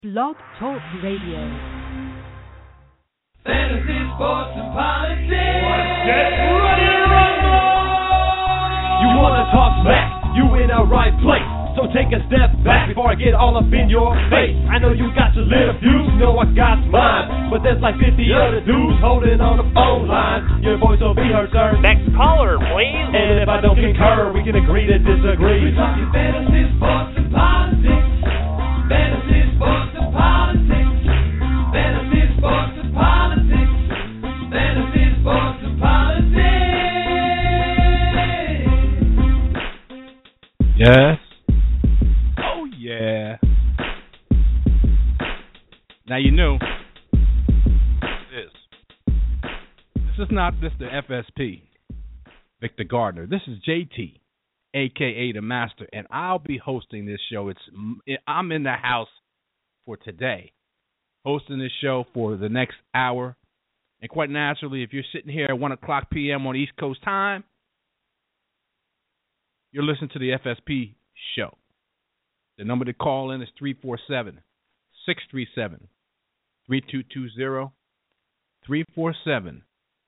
Blog Talk Radio. Fantasy, sports, and politics. Get ready to rumble! You wanna talk smack? You in the right place. So take a step back before I get all up in your face. I know you got your little views, you know I got mine. But there's like 50 other dudes holding on the phone line. Your voice will be heard, sir. Next caller, please. And if I don't concur, we can agree to disagree. We're talking fantasy, sports, and politics. Fantasy, sports, and politics. Fantasy, sports, and politics. Fantasy, sports, and politics. Yes. Oh, yeah. Now you knew this. This is not Mr. FSP, Victor Gardner. This is JT, a.k.a. The Master, and I'll be hosting this show. I'm in the house for today, hosting this show for the next hour. And quite naturally, if you're sitting here at 1 o'clock p.m. on East Coast time, you're listening to the FSP show. The number to call in is 347-637-3220. 347-637-3220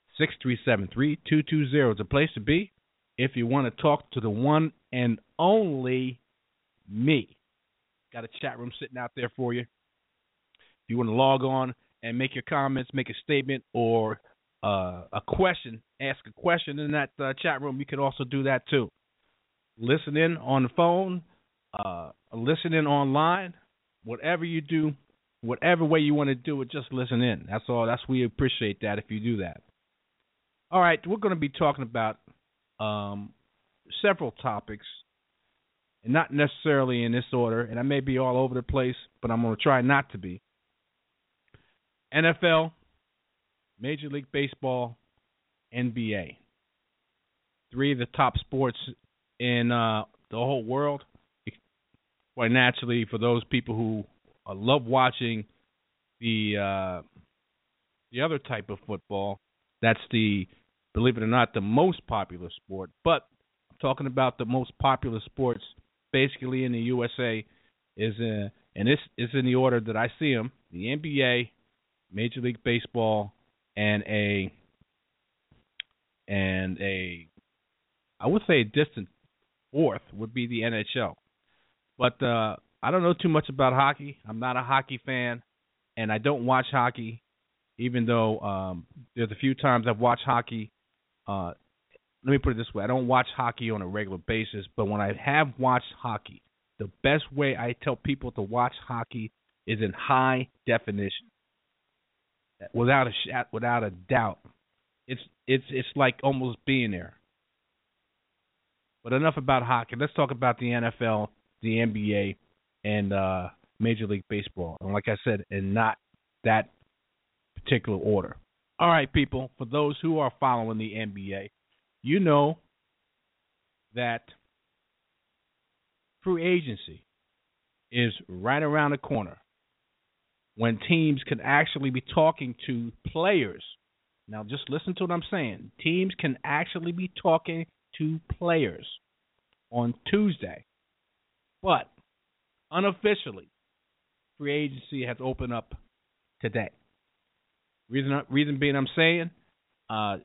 is a place to be if you want to talk to the one and only me. Got a chat room sitting out there for you. If you want to log on and make your comments, make a statement, or a question, ask a question in that chat room, you can also do that too. Listen in on the phone, listen in online, whatever you do, whatever way you want to do it, just listen in. That's all. We appreciate that if you do that. All right, we're going to be talking about several topics, and not necessarily in this order, and I may be all over the place, but I'm going to try not to be. NFL, Major League Baseball, NBA. Three of the top sports in the whole world. Quite naturally, for those people who love watching the other type of football, that's believe it or not, the most popular sport. But I'm talking about the most popular sports basically in the USA and this is in the order that I see them: the NBA, Major League Baseball, and I would say a distant fourth would be the NHL. But I don't know too much about hockey. I'm not a hockey fan, and I don't watch hockey, even though there's a few times I've watched hockey. Let me put it this way. I don't watch hockey on a regular basis, but when I have watched hockey, the best way I tell people to watch hockey is in high definition, without a doubt. It's like almost being there. But enough about hockey. Let's talk about the NFL, the NBA, and Major League Baseball. And like I said, in not that particular order. All right, people, for those who are following the NBA, you know that free agency is right around the corner when teams can actually be talking to players. Now, just listen to what I'm saying. Teams can actually be talking to players on Tuesday. But unofficially, free agency has opened up today. Reason being, I'm saying the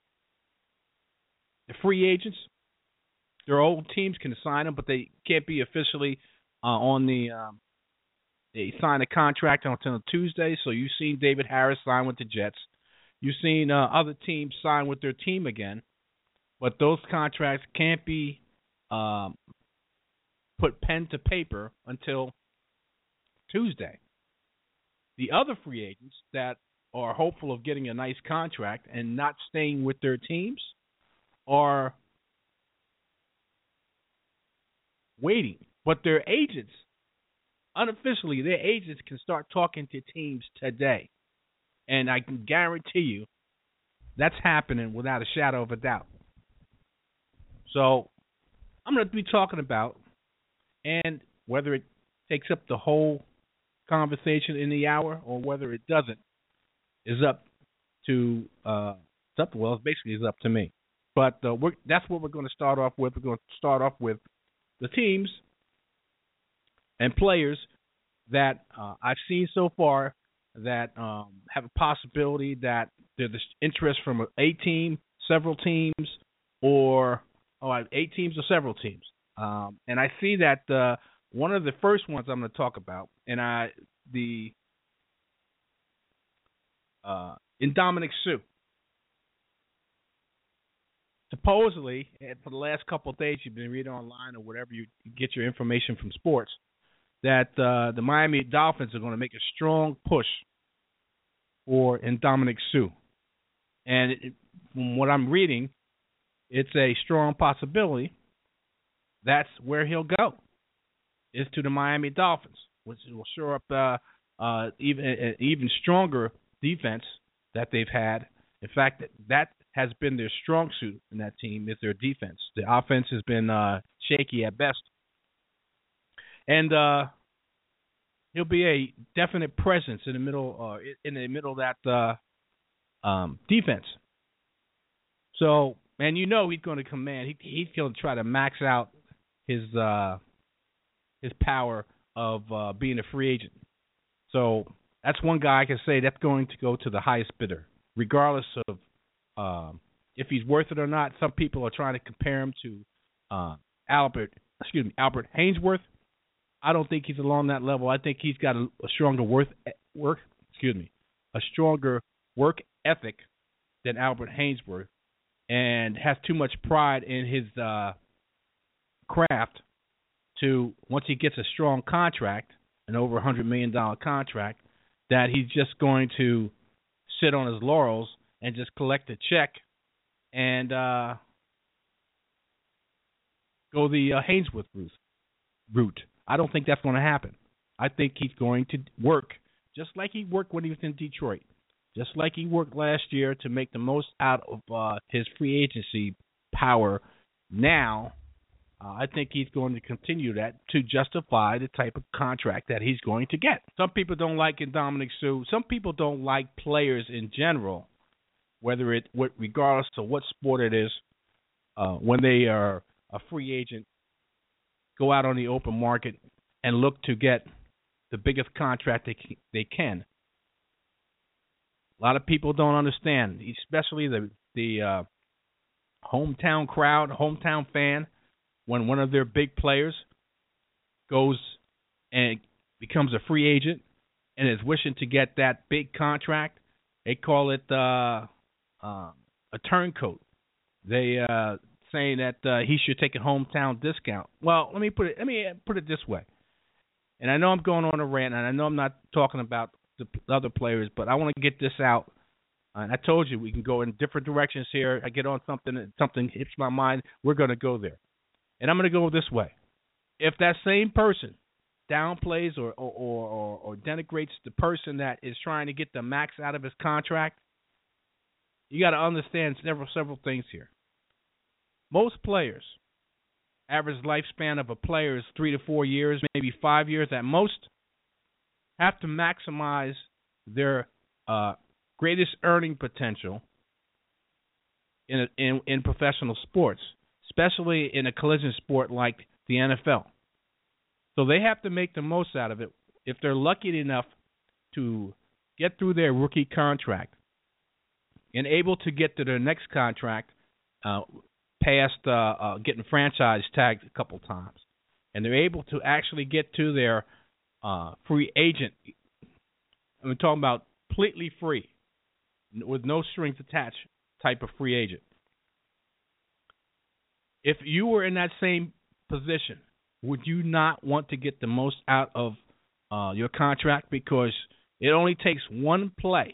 free agents, their old teams can sign them, but they can't be officially on the. They sign a contract until Tuesday. So you've seen David Harris sign with the Jets. You've seen other teams sign with their team again, but those contracts can't be put pen to paper until Tuesday. The other free agents that are hopeful of getting a nice contract and not staying with their teams are waiting. But their agents, unofficially, their agents can start talking to teams today. And I can guarantee you that's happening without a shadow of a doubt. So I'm going to be talking about, and whether it takes up the whole conversation in the hour or whether it doesn't, is up to basically is up to me. But that's what we're going to start off with. We're going to start off with the teams and players that I've seen so far that have a possibility that there's interest from a team, several teams, or 8 teams or several teams. And I see that one of the first ones I'm going to talk about, and in Dominic Sue. Supposedly, for the last couple of days, you've been reading online or whatever you get your information from sports, that the Miami Dolphins are going to make a strong push for Dominic Sue. And from what I'm reading, it's a strong possibility that's where he'll go, is to the Miami Dolphins, which will shore up even stronger defense that they've had. In fact, that has been their strong suit in that team, is their defense. The offense has been shaky at best. And he'll be a definite presence in the middle of that defense. So, and he's going to command. He's going to try to max out his power of being a free agent. So that's one guy I can say that's going to go to the highest bidder, regardless of if he's worth it or not. Some people are trying to compare him to Albert Haynesworth. I don't think he's along that level. I think he's got a stronger stronger work ethic than Albert Haynesworth, and has too much pride in his craft to, once he gets a strong contract, an over $100 million contract, that he's just going to sit on his laurels and just collect a check and go the Haynesworth route. I don't think that's going to happen. I think he's going to work just like he worked when he was in Detroit, just like he worked last year to make the most out of his free agency power. Now, I think he's going to continue that to justify the type of contract that he's going to get. Some people don't like Dominic Sue. Some people don't like players in general, regardless of what sport it is, when they are a free agent, go out on the open market and look to get the biggest contract they can. A lot of people don't understand, especially the hometown crowd, hometown fan, when one of their big players goes and becomes a free agent and is wishing to get that big contract. They call it a turncoat. They saying that he should take a hometown discount. Well, let me put it this way. And I know I'm going on a rant, and I know I'm not talking about the other players, but I want to get this out. And I told you we can go in different directions here. I get on something, and something hits my mind, we're going to go there. And I'm going to go this way. If that same person downplays or denigrates the person that is trying to get the max out of his contract, you got to understand several things here. Most players, average lifespan of a player is 3 to 4 years, maybe 5 years at most, have to maximize their greatest earning potential in professional sports, especially in a collision sport like the NFL. So they have to make the most out of it if they're lucky enough to get through their rookie contract and able to get to their next contract past getting franchise tagged a couple times. And they're able to actually get to their free agent. I'm talking about completely free, with no strings attached type of free agent. If you were in that same position, would you not want to get the most out of your contract? Because it only takes one play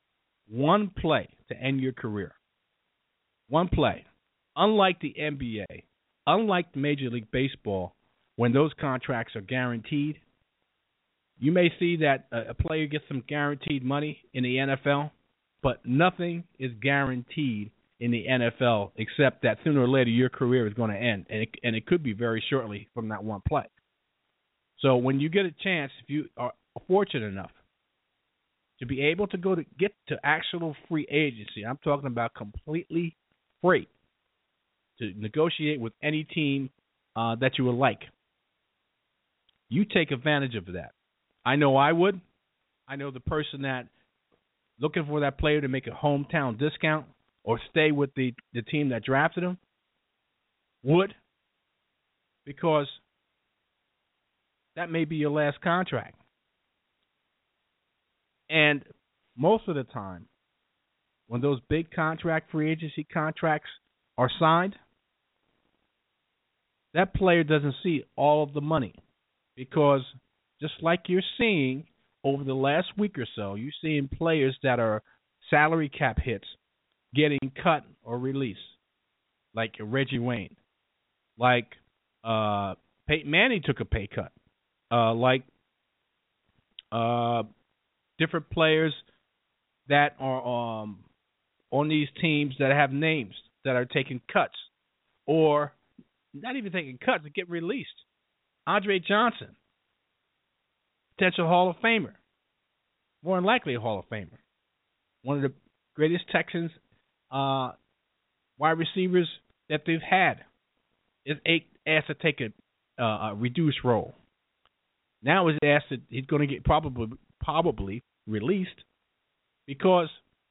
to end your career. One play. Unlike the NBA, unlike Major League Baseball, when those contracts are guaranteed, you may see that a player gets some guaranteed money in the NFL, but nothing is guaranteed in the NFL except that sooner or later your career is going to end, and it could be very shortly from that one play. So when you get a chance, if you are fortunate enough to be able to get to actual free agency, I'm talking about completely free, to negotiate with any team that you would like, you take advantage of that. I know I would. I know the person that looking for that player to make a hometown discount or stay with the team that drafted him would, because that may be your last contract. And most of the time, when those big contract, free agency contracts are signed, that player doesn't see all of the money, because just like you're seeing over the last week or so, you're seeing players that are salary cap hits getting cut or released, like Reggie Wayne, like Peyton Manning took a pay cut, like different players that are on these teams that have names that are taking cuts, or not even taking cuts, to get released. Andre Johnson, potential Hall of Famer, more than likely a Hall of Famer, one of the greatest Texans wide receivers that they've had, is asked to take a reduced role. Now he's asked that he's going to get probably released because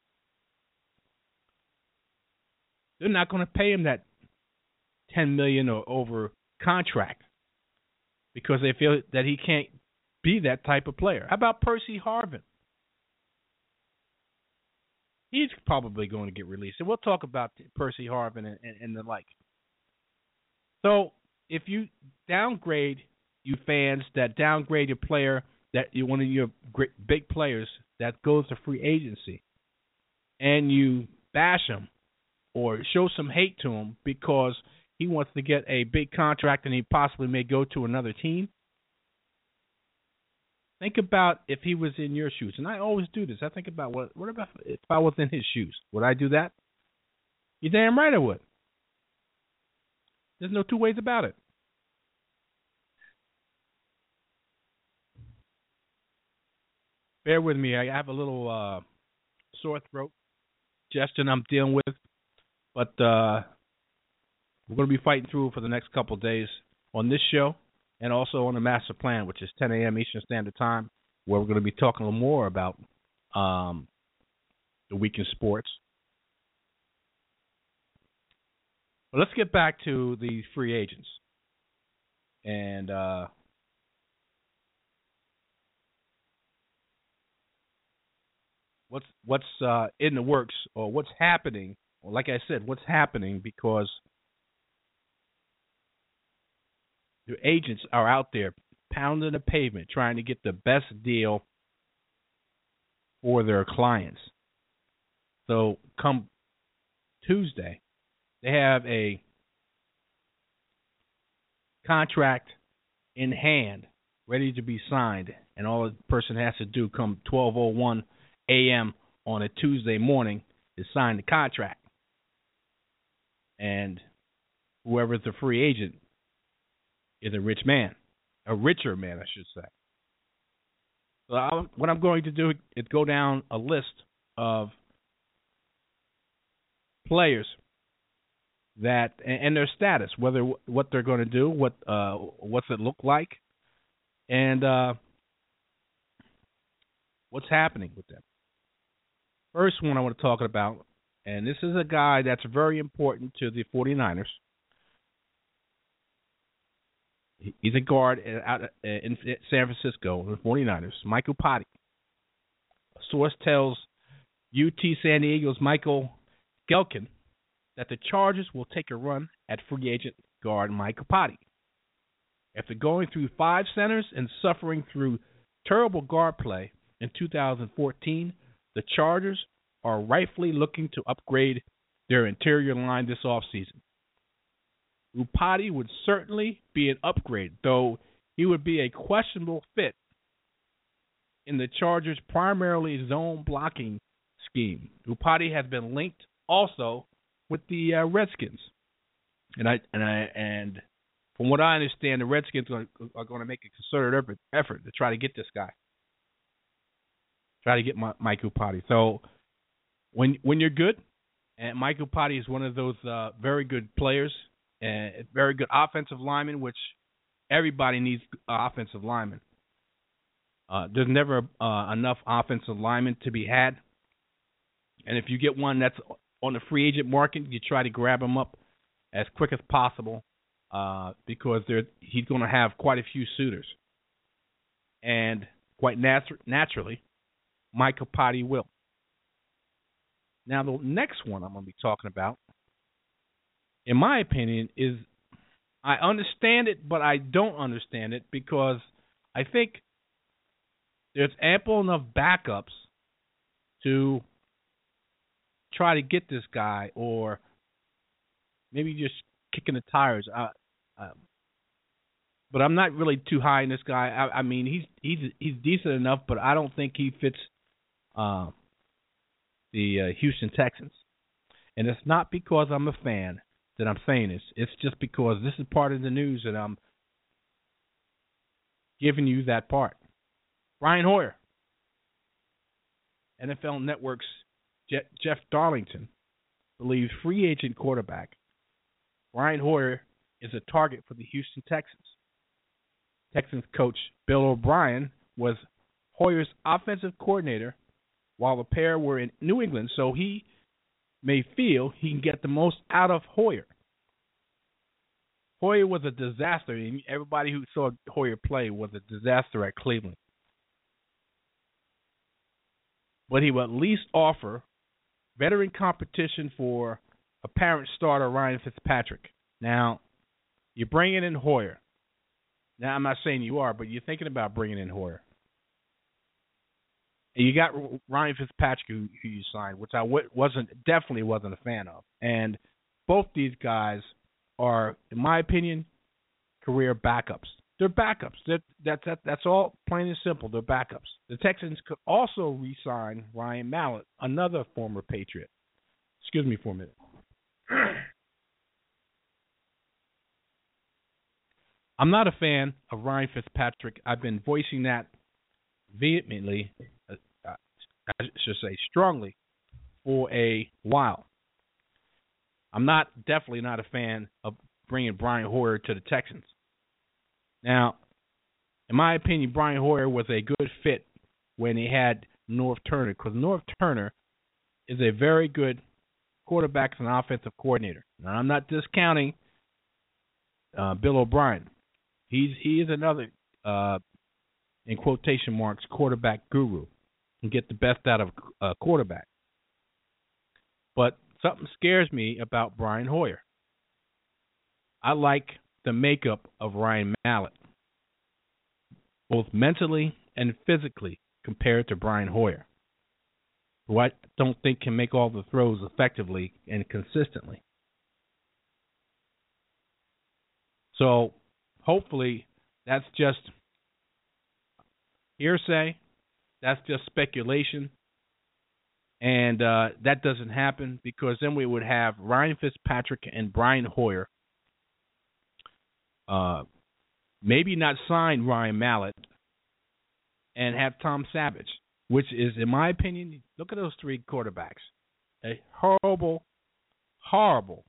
they're not going to pay him that $10 million or over contract, because they feel that he can't be that type of player. How about Percy Harvin? He's probably going to get released, and we'll talk about Percy Harvin and the like. So if you downgrade, you fans that downgrade your player, that you're one of your great big players that goes to free agency, and you bash him or show some hate to him because he wants to get a big contract and he possibly may go to another team, think about if he was in your shoes. And I always do this. I think about what about if I was in his shoes? Would I do that? You're damn right I would. There's no two ways about it. Bear with me. I have a little sore throat congestion I'm dealing with, but we're going to be fighting through for the next couple of days on this show and also on the Master Plan, which is 10 a.m. Eastern Standard Time, where we're going to be talking a little more about the week in sports. But let's get back to the free agents. And what's in the works, or what's happening, or like I said, what's happening, because the agents are out there pounding the pavement trying to get the best deal for their clients. So come Tuesday, they have a contract in hand ready to be signed, and all the person has to do come 12:01 a.m. on a Tuesday morning is sign the contract. And whoever's the free agent is a richer man, I should say. So what I'm going to do is go down a list of players that and their status, what they're going to do, what's it look like, and what's happening with them. First one I want to talk about, and this is a guy that's very important to the 49ers. He's a guard out in San Francisco, the 49ers, Michael Patti. A source tells UT San Diego's Michael Gehlken that the Chargers will take a run at free agent guard Michael Patti. After going through 5 centers and suffering through terrible guard play in 2014, the Chargers are rightfully looking to upgrade their interior line this offseason. Patti would certainly be an upgrade, though he would be a questionable fit in the Chargers' primarily zone blocking scheme. Patti has been linked also with the Redskins, and from what I understand, the Redskins are going to make a concerted effort to try to get this guy, try to get Michael Patti. So when you're good, and Michael Patti is one of those very good players. And a very good offensive lineman, which everybody needs offensive linemen. There's never enough offensive linemen to be had. And if you get one that's on the free agent market, you try to grab him up as quick as possible because he's going to have quite a few suitors. And quite naturally, Mike Iupati will. Now, the next one I'm going to be talking about, in my opinion, is I understand it, but I don't understand it because I think there's ample enough backups to try to get this guy, or maybe just kicking the tires. But I'm not really too high in this guy. I mean, he's decent enough, but I don't think he fits the Houston Texans. And it's not because I'm a fan that I'm saying this. It's just because this is part of the news, and I'm giving you that part. Brian Hoyer, NFL Network's Jeff Darlington, believes free agent quarterback Brian Hoyer is a target for the Houston Texans. Texans coach Bill O'Brien was Hoyer's offensive coordinator while the pair were in New England, so he may feel he can get the most out of Hoyer. Hoyer was a disaster, and everybody who saw Hoyer play was a disaster at Cleveland. But he will at least offer veteran competition for apparent starter Ryan Fitzpatrick. Now, you're bringing in Hoyer. Now, I'm not saying you are, but you're thinking about bringing in Hoyer. And you got Ryan Fitzpatrick, who you signed, which I definitely wasn't a fan of. And both these guys are, in my opinion, career backups. They're backups. That's all plain and simple. They're backups. The Texans could also re-sign Ryan Mallett, another former Patriot. Excuse me for a minute. I'm not a fan of Ryan Fitzpatrick. I've been voicing that vehemently, I should say strongly, for a while. I'm definitely not a fan of bringing Brian Hoyer to the Texans. Now, in my opinion, Brian Hoyer was a good fit when he had Norv Turner, because Norv Turner is a very good quarterback and offensive coordinator. Now, I'm not discounting Bill O'Brien. He is another, in quotation marks, quarterback guru, and get the best out of a quarterback. But something scares me about Brian Hoyer. I like the makeup of Ryan Mallett, both mentally and physically, compared to Brian Hoyer, who I don't think can make all the throws effectively and consistently. So hopefully that's just hearsay, that's just speculation, and that doesn't happen, because then we would have Ryan Fitzpatrick and Brian Hoyer maybe not sign Ryan Mallett and have Tom Savage, which is, in my opinion, look at those three quarterbacks. A horrible, horrible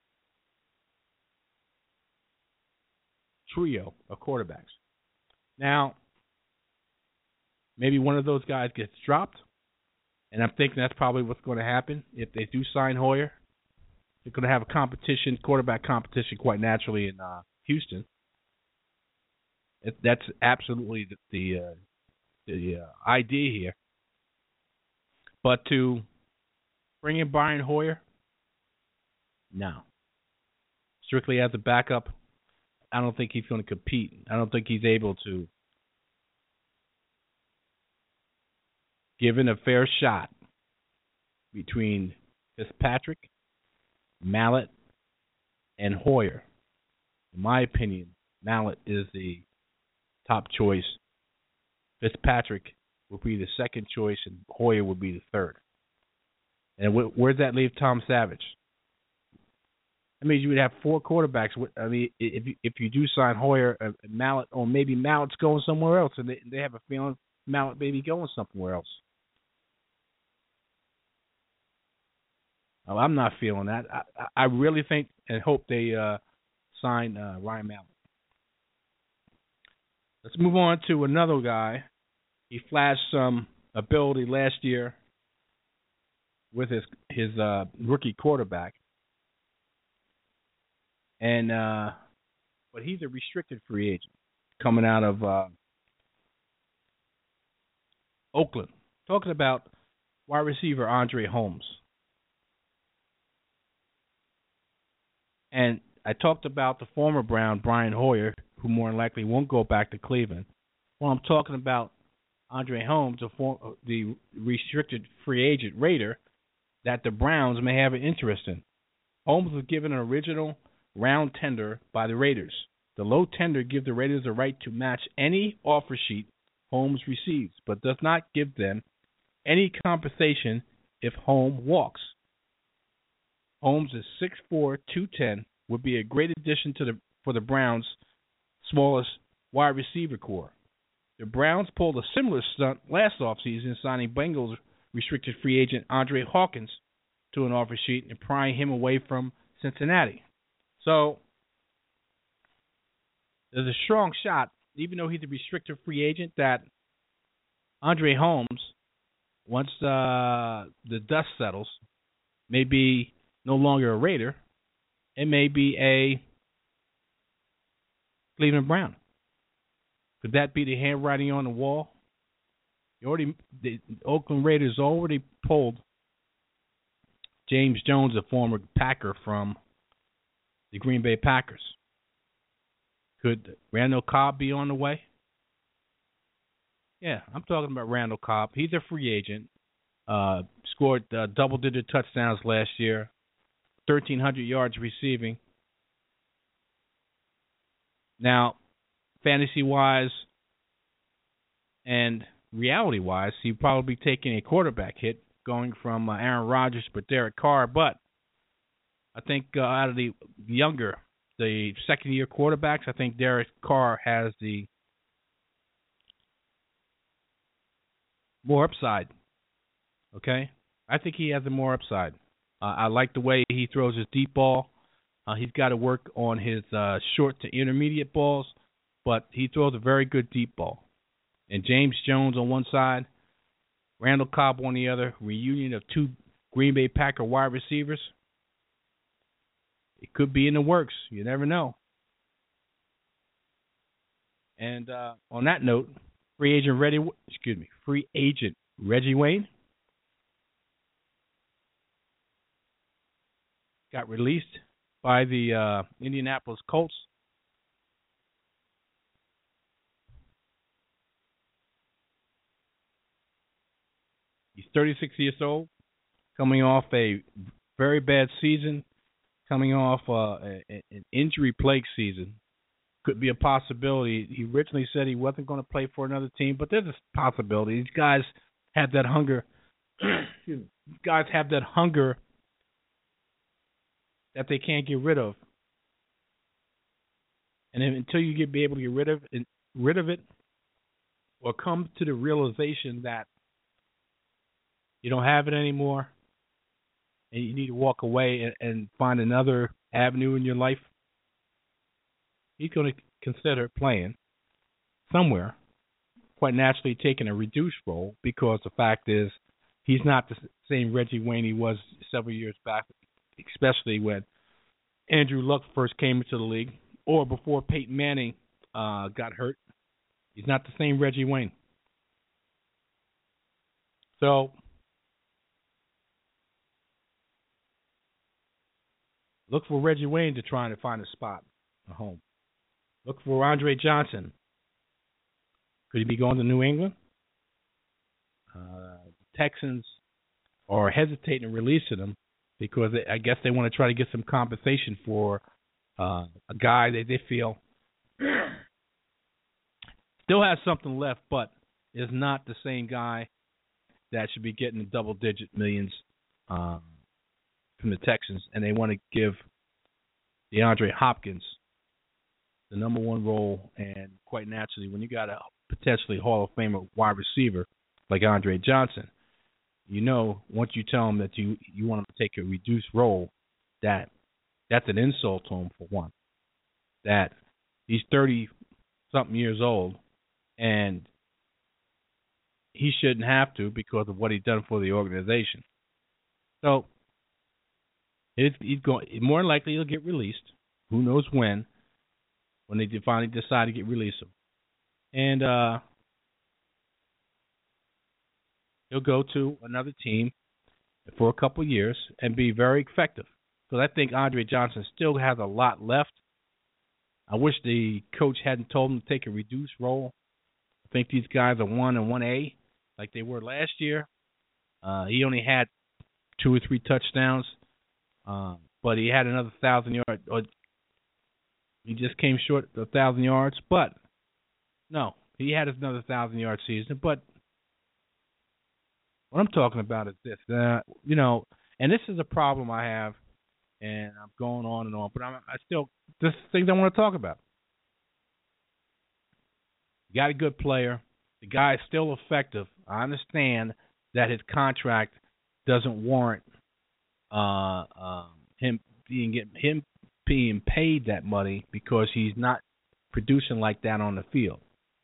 trio of quarterbacks. Now, maybe one of those guys gets dropped, and I'm thinking that's probably what's going to happen if they do sign Hoyer. They're going to have a quarterback competition quite naturally in Houston. That's absolutely the idea here. But to bring in Brian Hoyer, no. Strictly as a backup, I don't think he's going to compete. I don't think he's able to, given a fair shot between Fitzpatrick, Mallett, and Hoyer. In my opinion, Mallett is the top choice. Fitzpatrick would be the second choice, and Hoyer would be the third. And where does that leave Tom Savage? I mean, you would have four quarterbacks. I mean, if you do sign Hoyer, Mallett, or maybe Mallett's going somewhere else, and they have a feeling Mallett may be going somewhere else. I'm not feeling that. I really think and hope they sign Ryan Mallett. Let's move on to another guy He flashed some ability last year with his rookie quarterback, and but he's a restricted free agent coming out of Oakland. Talking about wide receiver Andre Holmes. And I talked about the former Brown, Brian Hoyer, who more than likely won't go back to Cleveland. Well, I'm talking about Andre Holmes, the restricted free agent Raider, that the Browns may have an interest in. Holmes was given an original round tender by the Raiders. The low tender gives the Raiders the right to match any offer sheet Holmes receives, but does not give them any compensation if Holmes walks. Holmes is 6'4", 210, would be a great addition for the Browns' smallest wide receiver core. The Browns pulled a similar stunt last offseason, signing Bengals restricted free agent Andre Hawkins to an offer sheet and prying him away from Cincinnati. So there's a strong shot, even though he's a restricted free agent, that Andre Holmes, once the dust settles, may be no longer a Raider. It may be a Cleveland Brown. Could that be the handwriting on the wall? The Oakland Raiders already pulled James Jones, a former Packer from the Green Bay Packers. Could Randall Cobb be on the way? Yeah, I'm talking about Randall Cobb. He's a free agent. Scored double-digit touchdowns last year, 1,300 yards receiving. Now, fantasy-wise and reality-wise, he'd probably be taking a quarterback hit going from Aaron Rodgers to Derek Carr. But I think out of the second-year quarterbacks, I think Derek Carr has the more upside. Okay? I think he has the more upside. I like the way he throws his deep ball. He's got to work on his short to intermediate balls, but he throws a very good deep ball. And James Jones on one side, Randall Cobb on the other, reunion of two Green Bay Packer wide receivers. It could be in the works. You never know. And on that note, free agent Reggie Wayne got released by the Indianapolis Colts. He's 36 years old, coming off a very bad season, coming off an injury-plagued season. Could be a possibility. He originally said he wasn't going to play for another team, but there's a possibility. These guys have that hunger. These guys have that hunger that they can't get rid of. And then until you be able to get rid of it, or come to the realization that you don't have it anymore, and you need to walk away and find another avenue in your life, he's going to consider playing somewhere, quite naturally taking a reduced role, because the fact is he's not the same Reggie Wayne he was several years back, especially when Andrew Luck first came into the league, or before Peyton Manning got hurt. He's not the same Reggie Wayne. So look for Reggie Wayne to try to find a spot, a home. Look for Andre Johnson. Could he be going to New England? The Texans are hesitating releasing him because I guess they want to try to get some compensation for a guy that they feel still has something left, but is not the same guy that should be getting the double-digit millions from the Texans, and they want to give DeAndre Hopkins the number one role. And quite naturally, when you got a potentially Hall of Famer wide receiver like Andre Johnson, you know, once you tell him that you want him to take a reduced role, that's an insult to him, for one. That he's 30-something years old, and he shouldn't have to because of what he's done for the organization. So he's going. More than likely, he'll get released. Who knows when they finally decide to release him, and he'll go to another team for a couple of years and be very effective. Because I think Andre Johnson still has a lot left. I wish the coach hadn't told him to take a reduced role. I think these guys are 1 and 1A like they were last year. He only had 2 or 3 touchdowns, but he had another 1,000 yards. Or he just came short of 1,000 yards, but no, he had another 1,000-yard season. But what I'm talking about is this, and this is a problem I have, and I'm going on and on, but this things I want to talk about. You got a good player. The guy is still effective. I understand that his contract doesn't warrant him being paid that money because he's not producing like that on the field.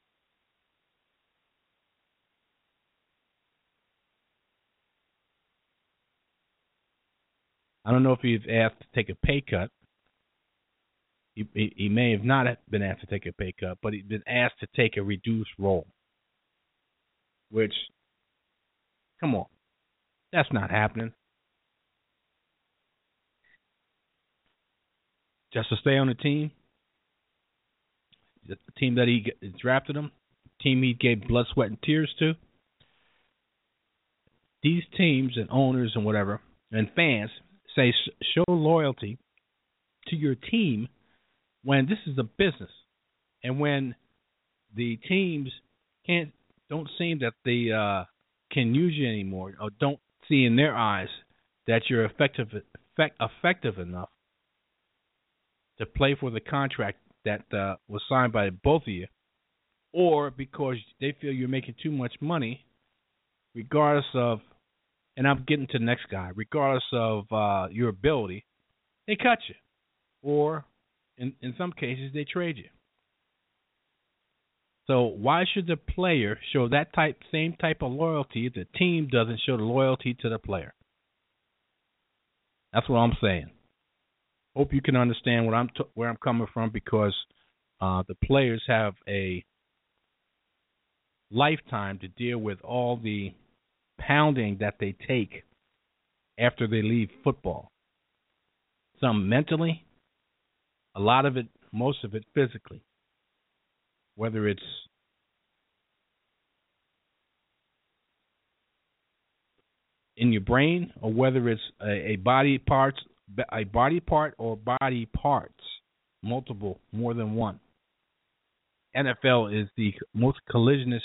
I don't know if he's asked to take a pay cut. He may have not been asked to take a pay cut, but he's been asked to take a reduced role. Which, come on, that's not happening. Just to stay on the team that he drafted him, team he gave blood, sweat, and tears to. These teams and owners and whatever, and fans say show loyalty to your team when this is a business, and when the teams don't seem that they can use you anymore, or don't see in their eyes that you're effective enough to play for the contract that was signed by both of you, or because they feel you're making too much money, regardless of, and I'm getting to the next guy, regardless of your ability, they cut you. Or, in some cases, they trade you. So why should the player show that same type of loyalty if the team doesn't show the loyalty to the player? That's what I'm saying. Hope you can understand where I'm coming from, because the players have a lifetime to deal with all the pounding that they take after they leave football. Some mentally, a lot of it, most of it physically. Whether it's in your brain or whether it's a body part or body parts, multiple, more than one. NFL is the most the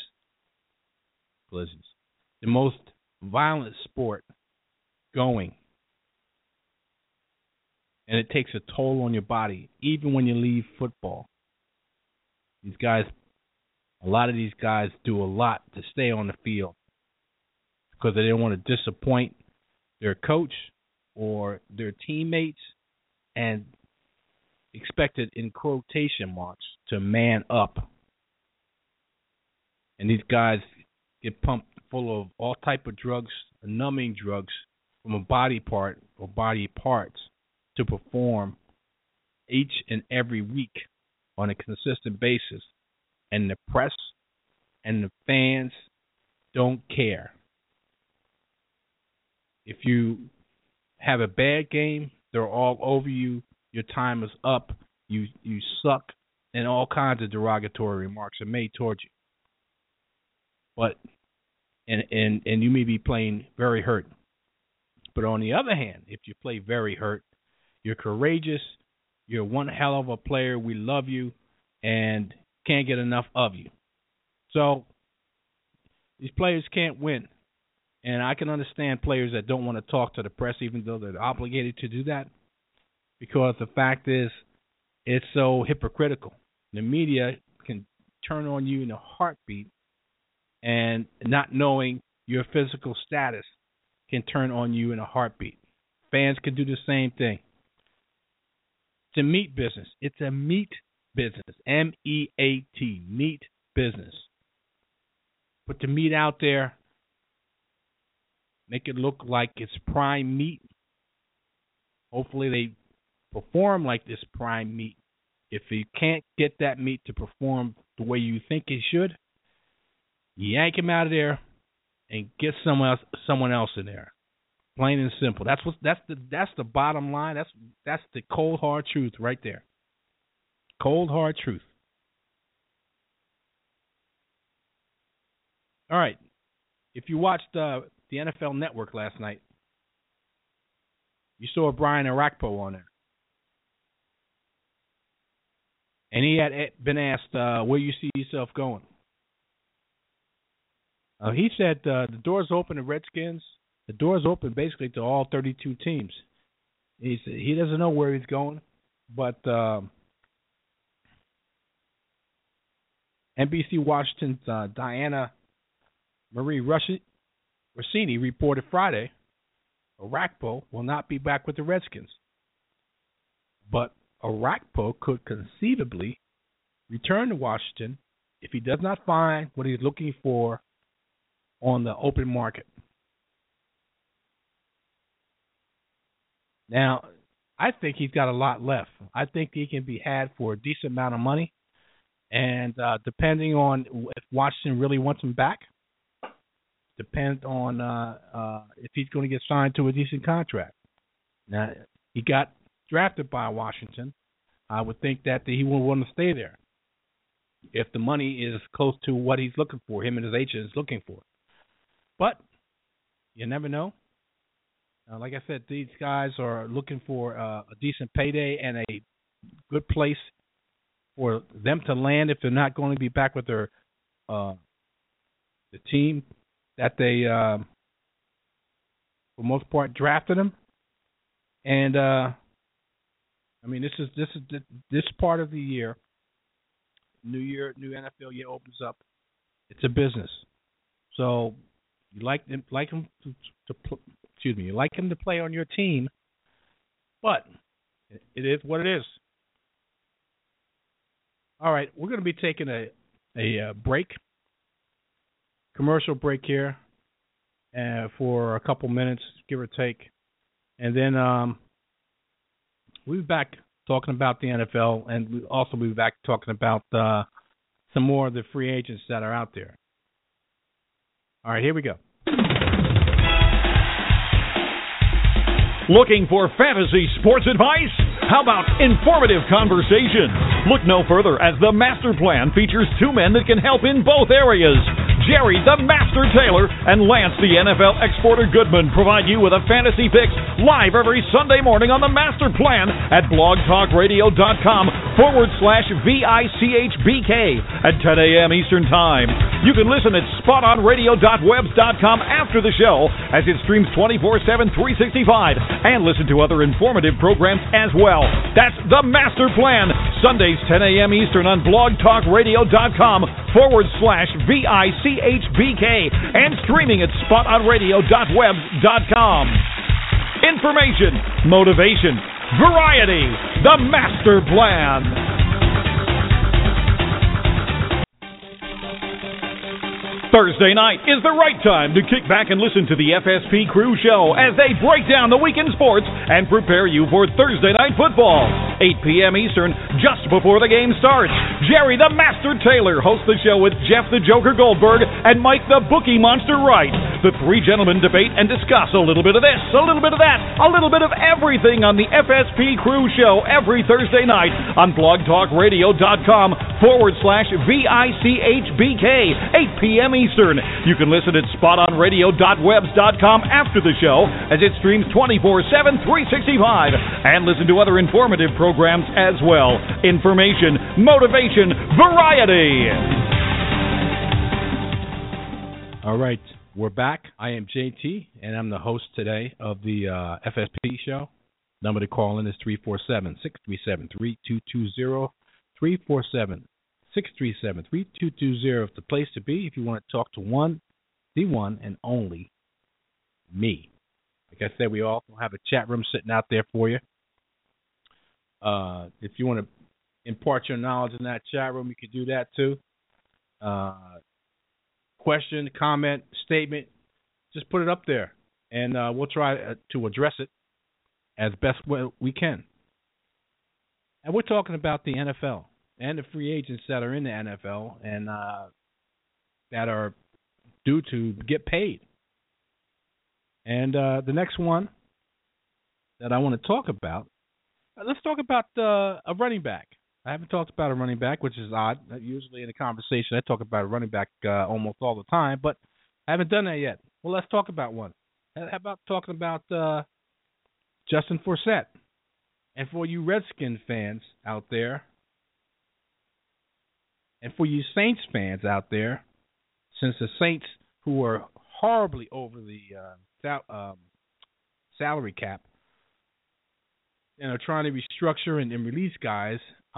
most violent sport going. And it takes a toll on your body, even when you leave football. These guys, a lot of these guys do a lot to stay on the field because they don't want to disappoint their coach or their teammates, and expected, in quotation marks, to man up. And these guys get pumped full of all type of drugs, numbing drugs, from a body part or body parts to perform each and every week on a consistent basis. And the press and the fans don't care. If you have a bad game, they're all over you. Your time is up. You suck, and all kinds of derogatory remarks are made towards you. But and you may be playing very hurt. But on the other hand, if you play very hurt, you're courageous. You're one hell of a player. We love you, and can't get enough of you. So these players can't win. And I can understand players that don't want to talk to the press, even though they're obligated to do that, because the fact is it's so hypocritical. The media can turn on you in a heartbeat, and not knowing your physical status can turn on you in a heartbeat. Fans can do the same thing. It's a meat business. It's a meat business. MEAT, meat business. put the meat out there, make it look like it's prime meat. Hopefully they perform like this prime meat. If you can't get that meat to perform the way you think it should, yank him out of there and get someone else in there. Plain and simple. That's the bottom line. That's the cold hard truth right there. Cold hard truth. All right. If you watched the NFL Network last night, you saw Brian Arakpo on there. And he had been asked where you see yourself going. He said the door's open to Redskins. The door's open basically to all 32 teams. He said he doesn't know where he's going, but NBC Washington's Diana Marie Rossini reported Friday Arakpo will not be back with the Redskins. But Arakpo could conceivably return to Washington if he does not find what he's looking for on the open market. Now, I think he's got a lot left. I think he can be had for a decent amount of money. And depending on if Washington really wants him back, depends on if he's going to get signed to a decent contract. Now, he got drafted by Washington. I would think that he will want to stay there if the money is close to what he's looking for, him and his agent is looking for. But you never know. Like I said, these guys are looking for a decent payday and a good place for them to land if they're not going to be back with their the team that they, for the most part, drafted them. And I mean, this part of the year, new NFL year opens up. It's a business, so you like him to play on your team, but it is what it is. All right, we're going to be taking a break, commercial break here, for a couple minutes, give or take, and then we'll be back talking about the NFL, and we'll also be back talking about some more of the free agents that are out there. All right, here we go. Looking for fantasy sports advice? How about informative conversation? Look no further as The Master Plan features two men that can help in both areas. Jerry, the Master Taylor, and Lance, the NFL Exporter Goodman, provide you with a fantasy fix live every Sunday morning on The Master Plan at blogtalkradio.com/VICHBK at 10 a.m. Eastern Time. You can listen at spotonradio.webs.com after the show as it streams 24/7, 365, and listen to other informative programs as well. That's The Master Plan, Sundays 10 a.m. Eastern on blogtalkradio.com/VICHBK and streaming at spotonradio.webs.com. Information, motivation, variety, The Master Plan. Thursday night is the right time to kick back and listen to the FSP Crew Show as they break down the weekend sports and prepare you for Thursday night football. 8 p.m. Eastern, just before the game starts. Jerry the Master Taylor hosts the show with Jeff the Joker Goldberg and Mike the Bookie Monster Wright. The three gentlemen debate and discuss a little bit of this, a little bit of that, a little bit of everything on the FSP Crew Show every Thursday night on blogtalkradio.com/VICHBK, 8 p.m. Eastern. You can listen at spotonradio.webs.com after the show as it streams 24/7, 365, and listen to other informative programs as well. Information, motivation, variety. All right, we're back. I am JT, and I'm the host today of the FSP show. Number to call in is 347-637-3220, 347-637-3220 is the place to be if you want to talk to the one and only me. Like I said, we also have a chat room sitting out there for you. If you want to impart your knowledge in that chat room, you can do that too. question, comment, statement, just put it up there, and we'll try to address it as best we can. And we're talking about the NFL and the free agents that are in the NFL and that are due to get paid. And the next one that I want to talk about, let's talk about a running back. I haven't talked about a running back, which is odd. Usually in a conversation, I talk about a running back almost all the time, but I haven't done that yet. Well, let's talk about one. How about talking about Justin Forsett? And for you Redskins fans out there, and for you Saints fans out there, since the Saints, who are horribly over the salary cap, trying to restructure and release guys,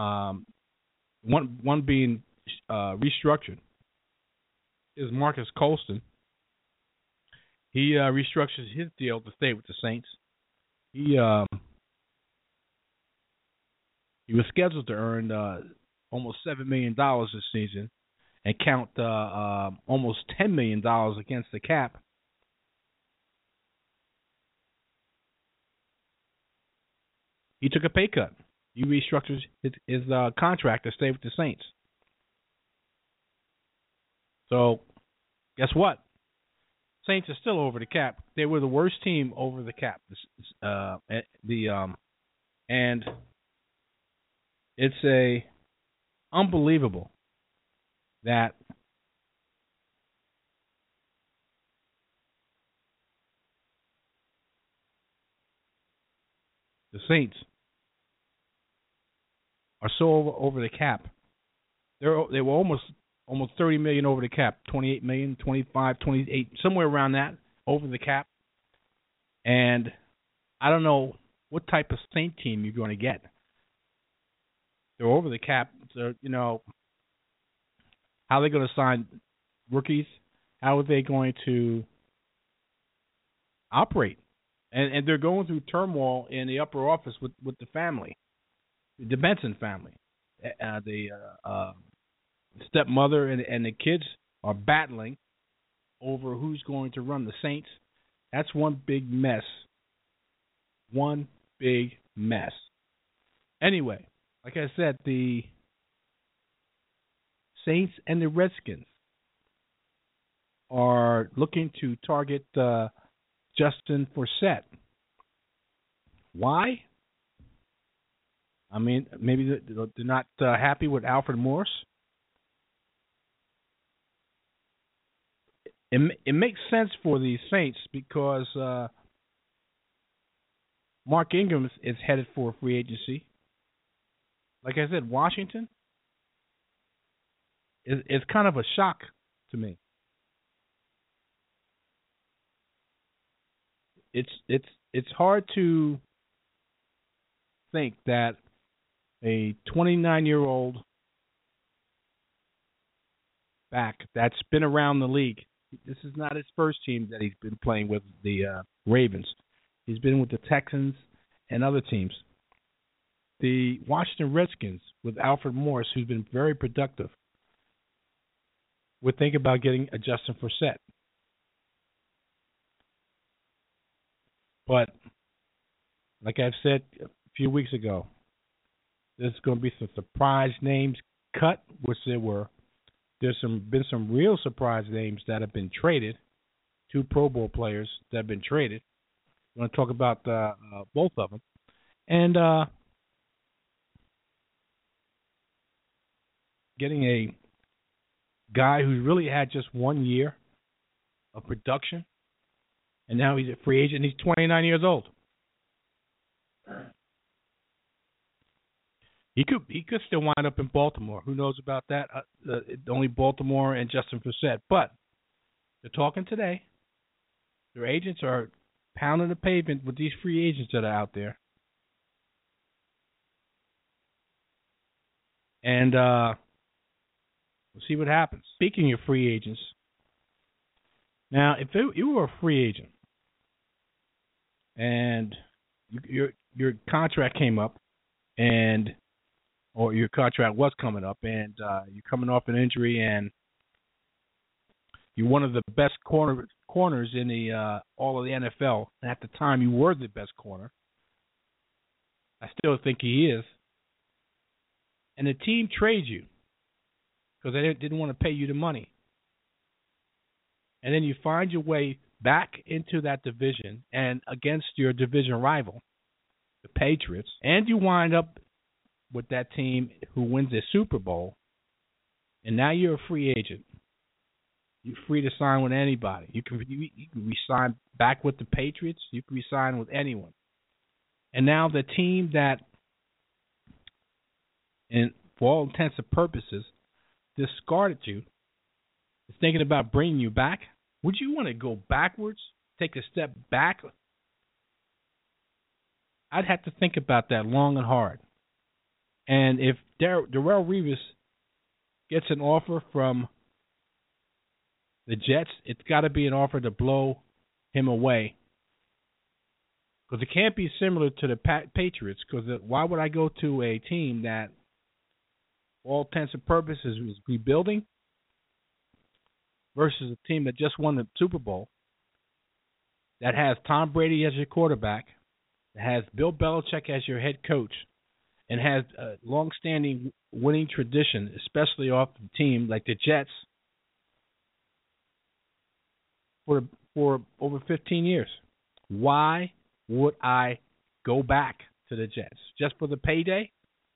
one being restructured is Marcus Colston. He restructures his deal to stay with the Saints. He was scheduled to earn almost $7 million this season and count almost $10 million against the cap. He took a pay cut. He restructured his contract to stay with the Saints. So, guess what? Saints are still over the cap. They were the worst team over the cap. And it's unbelievable that the Saints are so over the cap. They were almost $30 million over the cap, $28 million, $25, $28, somewhere around that over the cap. And I don't know what type of Saint team you're going to get. They're over the cap. So, how are they going to sign rookies? How are they going to operate? And they're going through turmoil in the upper office with the family, the Benson family. The stepmother and the kids are battling over who's going to run the Saints. That's one big mess. One big mess. Anyway, like I said, the Saints and the Redskins are looking to target Justin Forsett. Why? I mean, maybe they're not happy with Alfred Morris. It makes sense for the Saints because Mark Ingram is headed for free agency. Like I said, Washington is kind of a shock to me. It's hard to think that a 29-year-old back that's been around the league. This is not his first team that he's been playing with, the Ravens. He's been with the Texans and other teams. The Washington Redskins, with Alfred Morris, who's been very productive, would think about getting a Justin Forsett. But, like I've said a few weeks ago, there's going to be some surprise names cut, which there were. There's been some real surprise names that have been traded. 2 Pro Bowl players that have been traded. I'm going to talk about both of them. And getting a guy who really had just 1 year of production, and now he's a free agent. He's 29 years old. He could still wind up in Baltimore. Who knows about that? Only Baltimore and Justin Forsett. But they're talking today. Their agents are pounding the pavement with these free agents that are out there. And we'll see what happens. Speaking of free agents, now if you were a free agent and your contract came up, or your contract was coming up, and you're coming off an injury, and You're one of the best corners in the all of the NFL. And at the time, you were the best corner. I still think he is. And the team trades you because they didn't want to pay you the money. And then you find your way back into that division and against your division rival, the Patriots, and you wind up with that team who wins the Super Bowl, and now you're a free agent. You're free to sign with anybody. You can re-sign back with the Patriots. You can re-sign with anyone. And now the team that, and for all intents and purposes, discarded you is thinking about bringing you back. Would you want to go backwards, take a step back? I'd have to think about that long and hard. And if Darrelle Revis gets an offer from the Jets, it's got to be an offer to blow him away. Because it can't be similar to the Patriots. Because why would I go to a team that, for all intents and purposes, is rebuilding versus a team that just won the Super Bowl, that has Tom Brady as your quarterback, that has Bill Belichick as your head coach, and has a long-standing winning tradition, especially off the team like the Jets, for over 15 years. Why would I go back to the Jets? Just for the payday?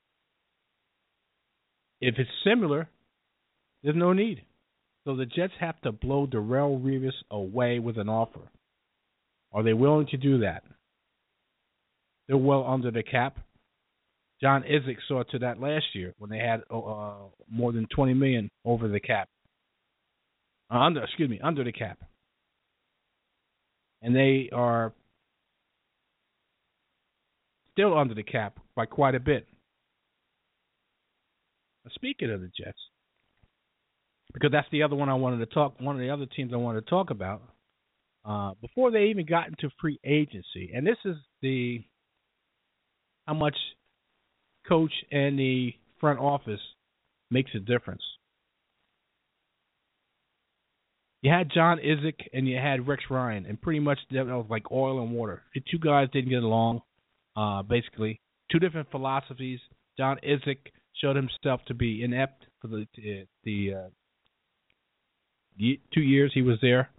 If it's similar, there's no need. So the Jets have to blow Darrelle Revis away with an offer. Are they willing to do that? They're well under the cap. John Idzik saw to that last year when they had more than $20 million over the cap. Under the cap. And they are still under the cap by quite a bit. Speaking of the Jets, because that's the other one one of the other teams I wanted to talk about, before they even got into free agency, and this is how much coach and the front office makes a difference. You had John Idzik and you had Rex Ryan, and pretty much that was like oil and water. The two guys didn't get along, basically. Two different philosophies. John Idzik showed himself to be inept for the 2 years he was there.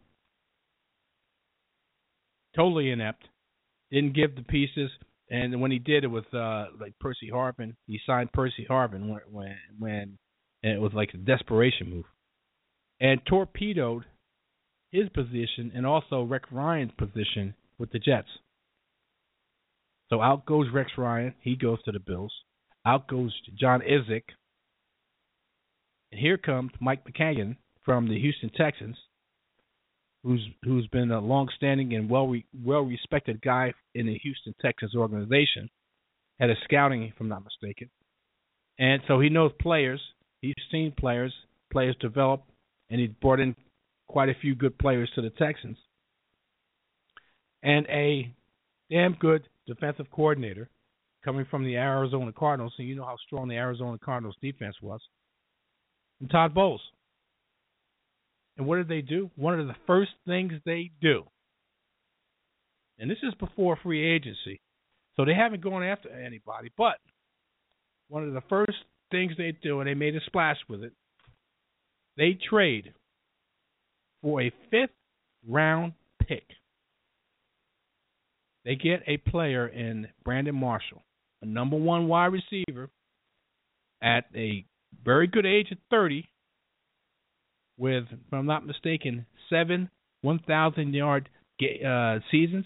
Totally inept. Didn't give the pieces. And when he did, it was like Percy Harvin. He signed Percy Harvin when it was like a desperation move. And torpedoed his position and also Rex Ryan's position with the Jets. So out goes Rex Ryan. He goes to the Bills. Out goes John Idzik. And here comes Mike McCagnon from the Houston Texans, who's been a long-standing and well-respected guy in the Houston Texans organization. Had a scouting, if I'm not mistaken. And so he knows players. He's seen players develop, and he's brought in quite a few good players to the Texans. And a damn good defensive coordinator coming from the Arizona Cardinals, and you know how strong the Arizona Cardinals defense was, and Todd Bowles. And what did they do? One of the first things they do, and this is before free agency, so they haven't gone after anybody, but one of the first things they do, and they made a splash with it, they trade for a 5th-round pick. They get a player in Brandon Marshall, a number 1 wide receiver at a very good age of 30, with, if I'm not mistaken, 7 1,000-yard seasons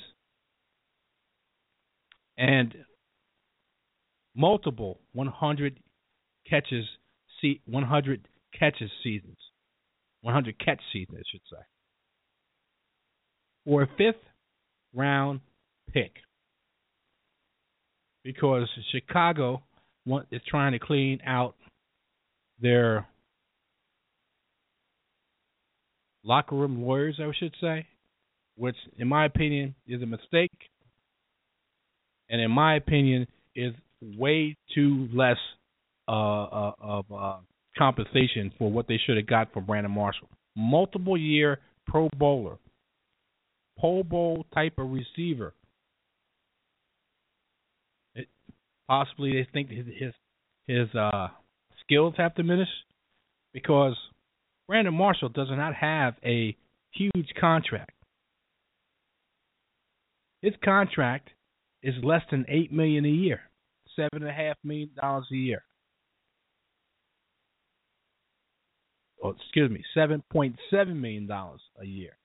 and multiple 100 catch seasons. 100 catch seasons, I should say. For a 5th-round pick. Because Chicago is trying to clean out their locker room lawyers, I should say, which, in my opinion, is a mistake, and in my opinion, is way too less of compensation for what they should have got for Brandon Marshall. multiple-year Pro Bowler, Pro Bowl type of receiver. Possibly they think his skills have diminished because Brandon Marshall does not have a huge contract. His contract is less than $8 million a year, $7.5 million a year. Oh, excuse me, $7.7 million a year.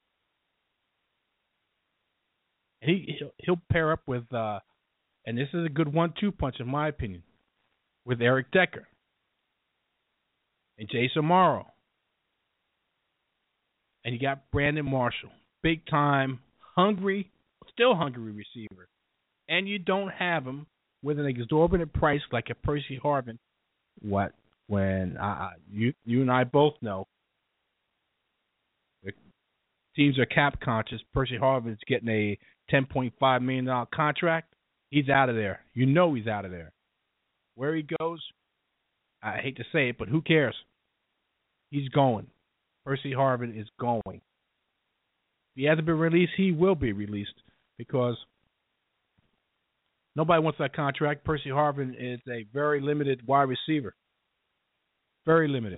And he'll pair up with, and this is a good 1-2 punch in my opinion, with Eric Decker and Jason Morrow. And you got Brandon Marshall, big time, still hungry receiver. And you don't have him with an exorbitant price like a Percy Harvin. When you and I both know the teams are cap conscious. Percy Harvin's getting a $10.5 million contract. He's out of there. You know he's out of there. Where he goes, I hate to say it, but who cares? He's going. Percy Harvin is going. If he hasn't been released, he will be released because nobody wants that contract. Percy Harvin is a very limited wide receiver. Very limited.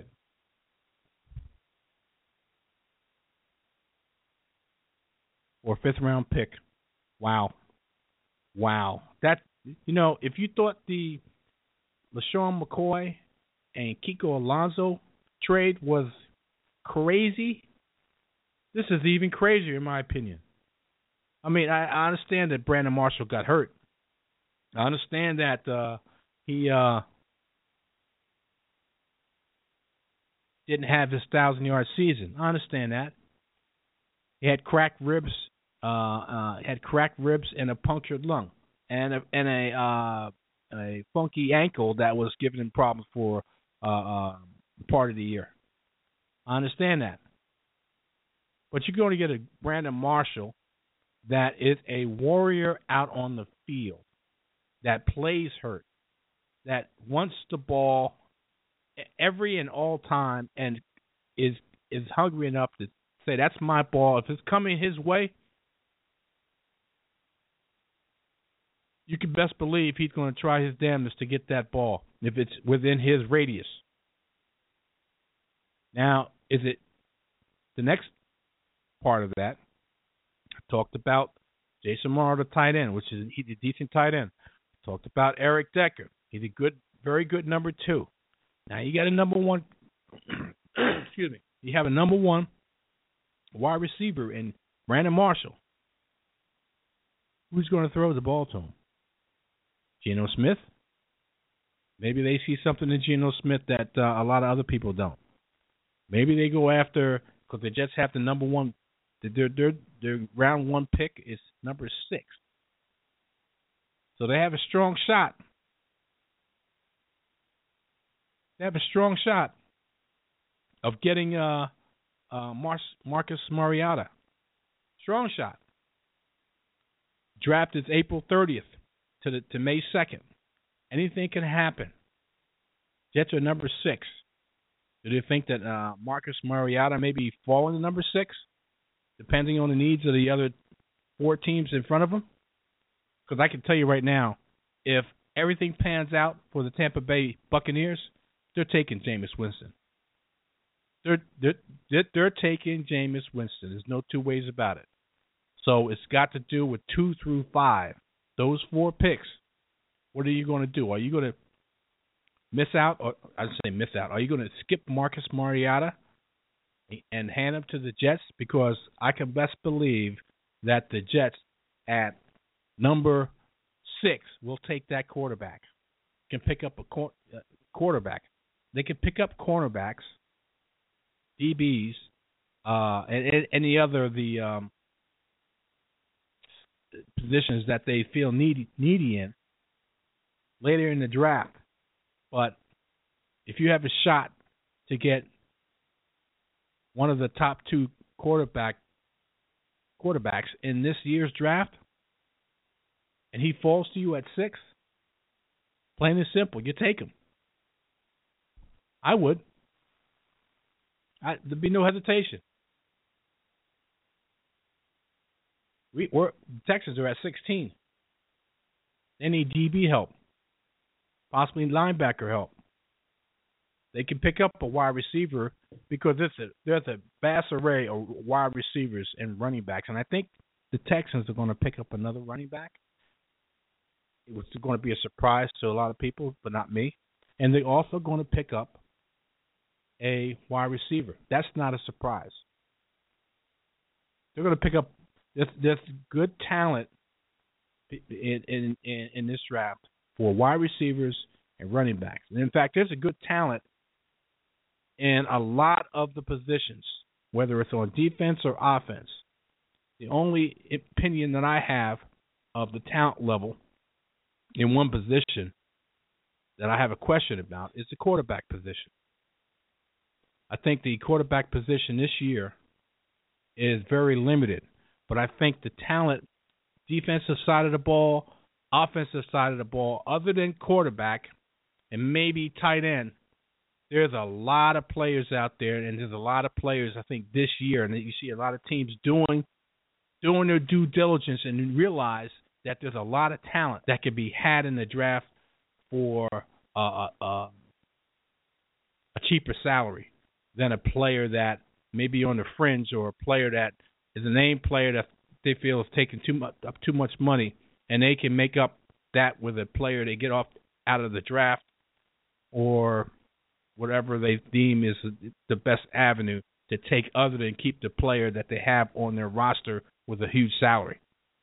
Or a fifth-round pick. Wow. That, if you thought the LaShawn McCoy and Kiko Alonso trade was crazy, this is even crazier in my opinion. I mean, I understand that Brandon Marshall got hurt. I understand that he didn't have his 1,000-yard season. I understand that. He had cracked ribs, and a punctured lung, and a funky ankle that was giving him problems for part of the year. I understand that. But you're going to get a Brandon Marshall that is a warrior out on the field, that plays hurt, that wants the ball every and all time, and is hungry enough to say, that's my ball. If it's coming his way, you can best believe he's going to try his damnedest to get that ball if it's within his radius. Now, is it the next part of that? I talked about Jason Morrow, the tight end, which is he's a decent tight end. I talked about Eric Decker. He's a very good number 2. Now you got a number 1. Excuse me. You have a number 1 wide receiver in Brandon Marshall. Who's going to throw the ball to him? Geno Smith? Maybe they see something in Geno Smith that a lot of other people don't. Maybe they go after, because the Jets have the number 1. Their round 1 pick is number 6. So they have a strong shot. They have a strong shot of getting Marcus Mariota. Strong shot. Draft is April 30th to May 2nd. Anything can happen. Jets are number 6. Do they think that Marcus Mariota may be falling to number 6, depending on the needs of the other 4 teams in front of them? Because I can tell you right now, if everything pans out for the Tampa Bay Buccaneers, they're taking Jameis Winston. They're taking Jameis Winston. There's no two ways about it. So it's got to do with 2 through 5. Those 4 picks. What are you going to do? Are you going to miss out? Or I say miss out. Are you going to skip Marcus Mariota and hand him to the Jets? Because I can best believe that the Jets at number 6 will take that quarterback. Can pick up a quarterback. They can pick up cornerbacks, DBs, and any other positions that they feel needy in later in the draft. But if you have a shot to get one of the top 2 quarterbacks in this year's draft, and he falls to you at 6, plain and simple, you take him. I would. There'd be no hesitation. The Texans are at 16. They need DB help, possibly linebacker help. They can pick up a wide receiver because there's a vast array of wide receivers and running backs, and I think the Texans are going to pick up another running back. It was going to be a surprise to a lot of people, but not me. And they're also going to pick up a wide receiver. That's not a surprise. They're going to pick up. There's good talent in this draft for wide receivers and running backs. And in fact, there's a good talent in a lot of the positions, whether it's on defense or offense. The only opinion that I have of the talent level in one position that I have a question about is the quarterback position. I think the quarterback position this year is very limited, but I think the talent, defensive side of the ball, offensive side of the ball, other than quarterback and maybe tight end, there's a lot of players out there, and there's a lot of players, I think, this year, and you see a lot of teams doing their due diligence and realize that there's a lot of talent that could be had in the draft for a cheaper salary than a player that may be on the fringe or a player that is a name player that they feel is taking too much money, and they can make up that with a player they get out of the draft or whatever they deem is the best avenue to take other than keep the player that they have on their roster with a huge salary.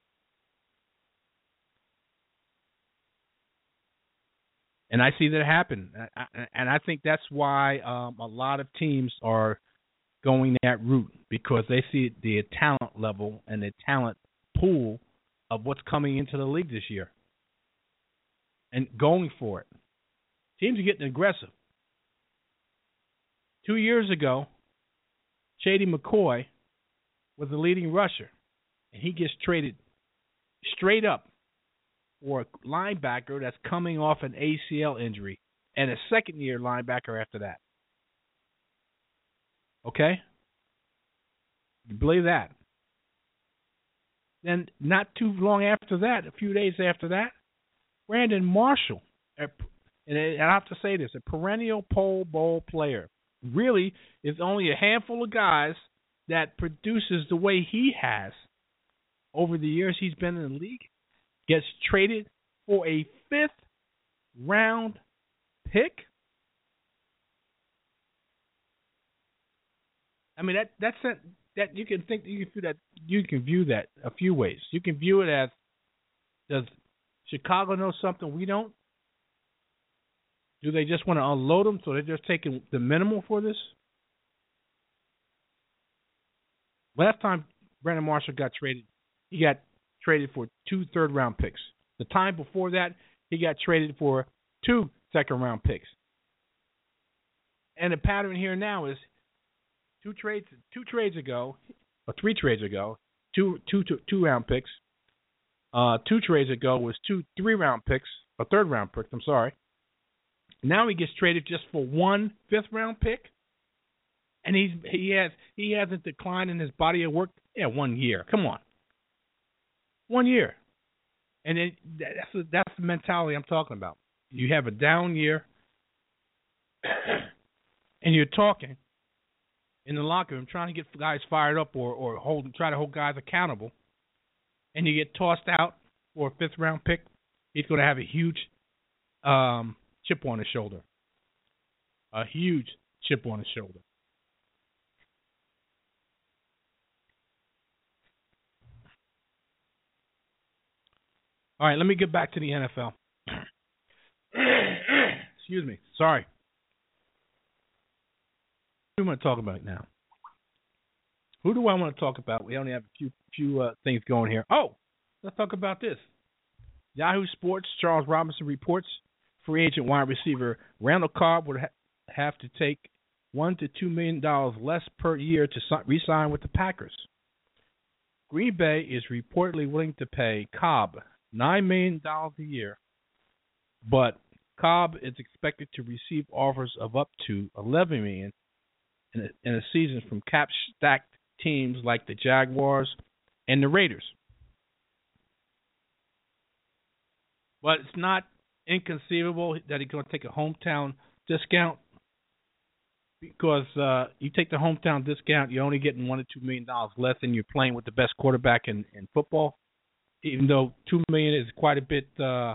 And I see that happen. And I think that's why a lot of teams are going that route, because they see the talent level and the talent pool of what's coming into the league this year and going for it. Teams are getting aggressive. 2 years ago, Shady McCoy was the leading rusher, and he gets traded straight up for a linebacker that's coming off an ACL injury and a second-year linebacker after that. Okay? You believe that? Then not too long after that, a few days after that, Brandon Marshall, and I have to say this, a perennial Pro Bowl player, really is only a handful of guys that produces the way he has over the years he's been in the league, gets traded for a 5th-round pick. I mean, that you can view that a few ways. You can view it as, does Chicago know something we don't? Do they just want to unload them, so they're just taking the minimal for this? Last time Brandon Marshall got traded, he got traded for 2 third-round picks. The time before that, he got traded for 2 second-round picks. And the pattern here now is 2 trades ago, or 3 trades ago, 2 round picks. 2 trades ago was 2 3-round picks, or third-round picks. I'm sorry. Now he gets traded just for 1 5th-round pick, and he hasn't declined in his body of work. Yeah, 1 year. Come on, 1 year, and that's the mentality I'm talking about. You have a down year, and you're talking in the locker room trying to get guys fired up or try to hold guys accountable, and you get tossed out for a 5th-round pick. He's going to have a huge chip on his shoulder. A huge chip on his shoulder. All right, let me get back to the NFL. Excuse me. Sorry. Who do I want to talk about now? Who do I want to talk about? We only have a few things going here. Oh, let's talk about this. Yahoo Sports, Charles Robinson reports free agent wide receiver Randall Cobb would have to take $1 to $2 million less per year to re-sign with the Packers. Green Bay is reportedly willing to pay Cobb $9 million a year, but Cobb is expected to receive offers of up to $11 million in a season from cap-stacked teams like the Jaguars and the Raiders. But it's not inconceivable that he's going to take a hometown discount, because you take the hometown discount, you're only getting $1 to $2 million less than you're playing with the best quarterback in football. Even though $2 million is quite a bit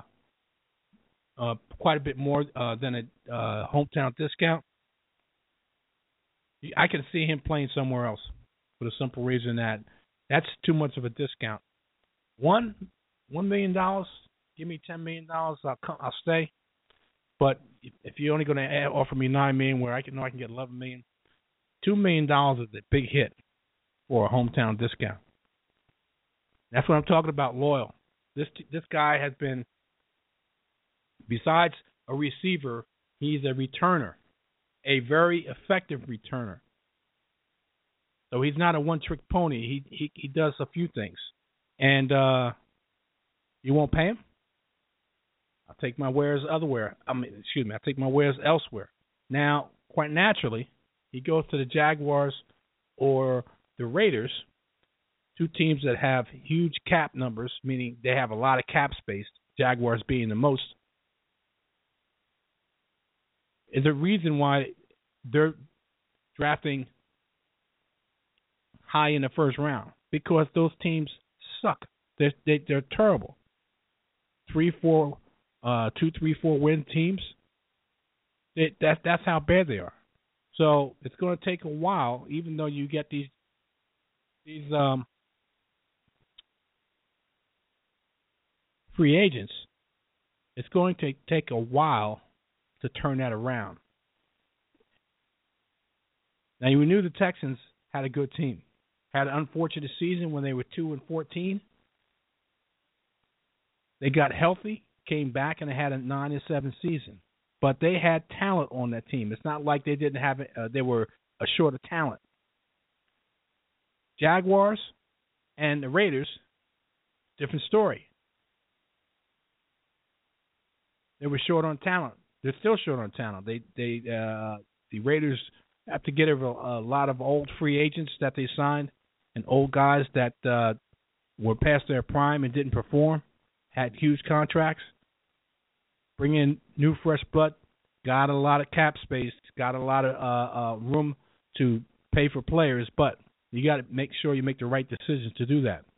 more than a hometown discount, I can see him playing somewhere else for the simple reason that that's too much of a discount. $1 million, give me $10 million, I'll stay. But if you're only going to offer me $9 million, where I can get $11 million, $2 million is a big hit for a hometown discount. That's what I'm talking about. Loyal. This guy has been, besides a receiver, he's a returner, a very effective returner. So he's not a one-trick pony. He does a few things, and you won't pay him? I'll take my wares elsewhere. I'll take my wares elsewhere. Now, quite naturally, he goes to the Jaguars or the Raiders, two teams that have huge cap numbers, meaning they have a lot of cap space, Jaguars being the most. Is a reason why they're drafting high in the first round, because those teams suck. They're terrible. 2, 3, 4 win teams. That's how bad they are. So it's going to take a while, even though you get these free agents. It's going to take a while to turn that around. Now, we knew the Texans had a good team. Had an unfortunate season when they were 2-14. They got healthy, came back, and they had a 9-7 season. But they had talent on that team. It's not like they didn't have it. They were short of talent. Jaguars and the Raiders, different story. They were short on talent. They're still short on talent. The Raiders have to get rid of a lot of old free agents that they signed, and old guys that were past their prime and didn't perform, had huge contracts. Bring in new fresh blood, got a lot of cap space, got a lot of room to pay for players, but you got to make sure you make the right decisions to do that.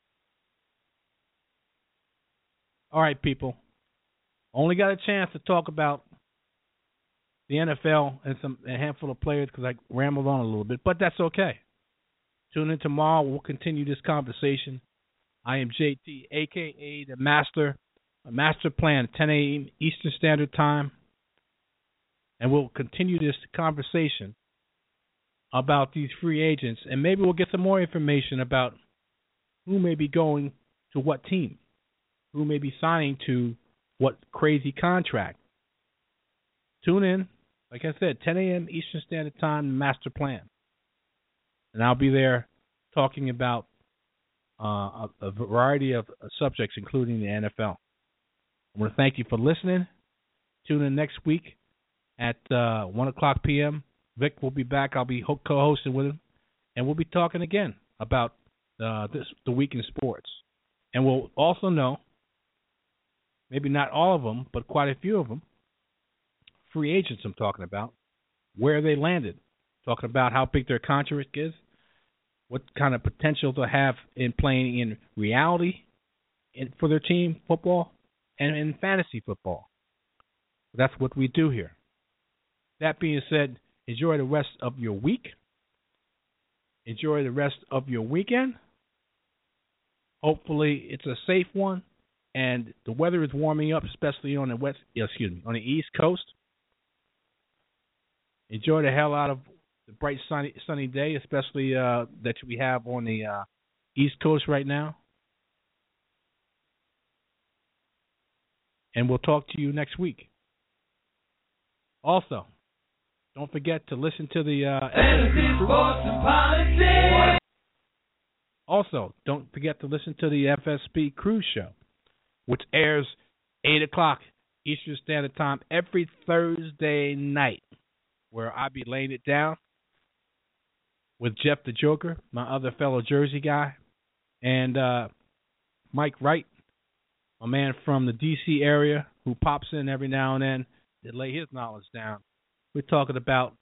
All right, people. Only got a chance to talk about the NFL and a handful of players because I rambled on a little bit, but that's okay. Tune in tomorrow. We'll continue this conversation. I am JT, a.k.a. the Master Plan, 10 a.m. Eastern Standard Time, and we'll continue this conversation about these free agents, and maybe we'll get some more information about who may be going to what team, who may be signing to what crazy contract. Tune in, like I said, 10 a.m. Eastern Standard Time, Master Plan. And I'll be there talking about a variety of subjects, including the NFL. I want to thank you for listening. Tune in next week at 1 o'clock p.m. Vic will be back. I'll be co-hosting with him. And we'll be talking again about the week in sports. And we'll also know, maybe not all of them, but quite a few of them, free agents I'm talking about, where they landed, talking about how big their contract is, what kind of potential to have in playing in reality for their team, football, and in fantasy football. That's what we do here. That being said, enjoy the rest of your week. Enjoy the rest of your weekend. Hopefully it's a safe one, and the weather is warming up, especially on the East Coast. Enjoy the hell out of the bright sunny day, especially that we have on the East Coast right now. And we'll talk to you next week. Also, don't forget to listen to the FSP Cruise Show, which airs 8 o'clock Eastern Standard Time every Thursday night, where I be laying it down with Jeff the Joker, my other fellow Jersey guy, and Mike Wright, a man from the D.C. area who pops in every now and then to lay his knowledge down. We're talking about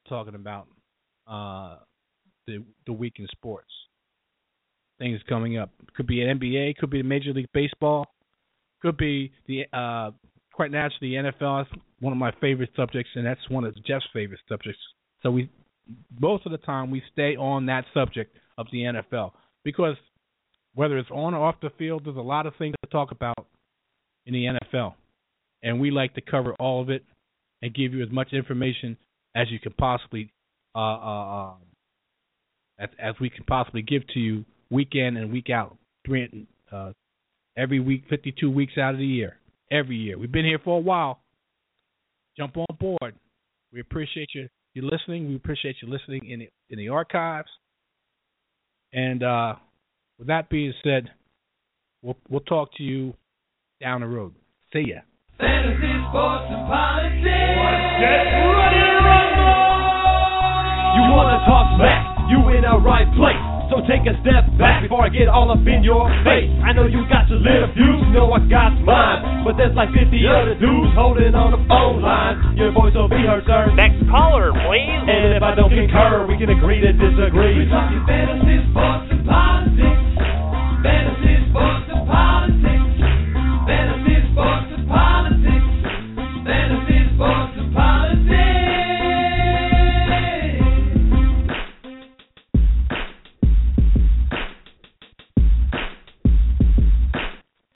the week in sports. Things coming up. Could be an NBA, could be Major League Baseball, could be the quite naturally the NFL. That's one of my favorite subjects, and that's one of Jeff's favorite subjects. So we most of the time we stay on that subject of the NFL because whether it's on or off the field, there's a lot of things to talk about in the NFL, and we like to cover all of it and give you as much information as you can possibly as we can possibly give to you week in and week out, every week, 52 weeks out of the year, every year. We've been here for a while. Jump on board. We appreciate you listening. We appreciate you listening in the archives. And with that being said, we'll talk to you down the road. See ya. Fantasy, sports, and politics. Get ready to rumble! You want to talk smack? You in the right place. So take a step back before I get all up in your face. I know you got your little views, you know I got mine, but there's like 50 other dudes holding on the phone line. Your voice will be heard, sir. Next caller, please. And if I don't concur, we can agree to disagree. We talking fantasy, sports,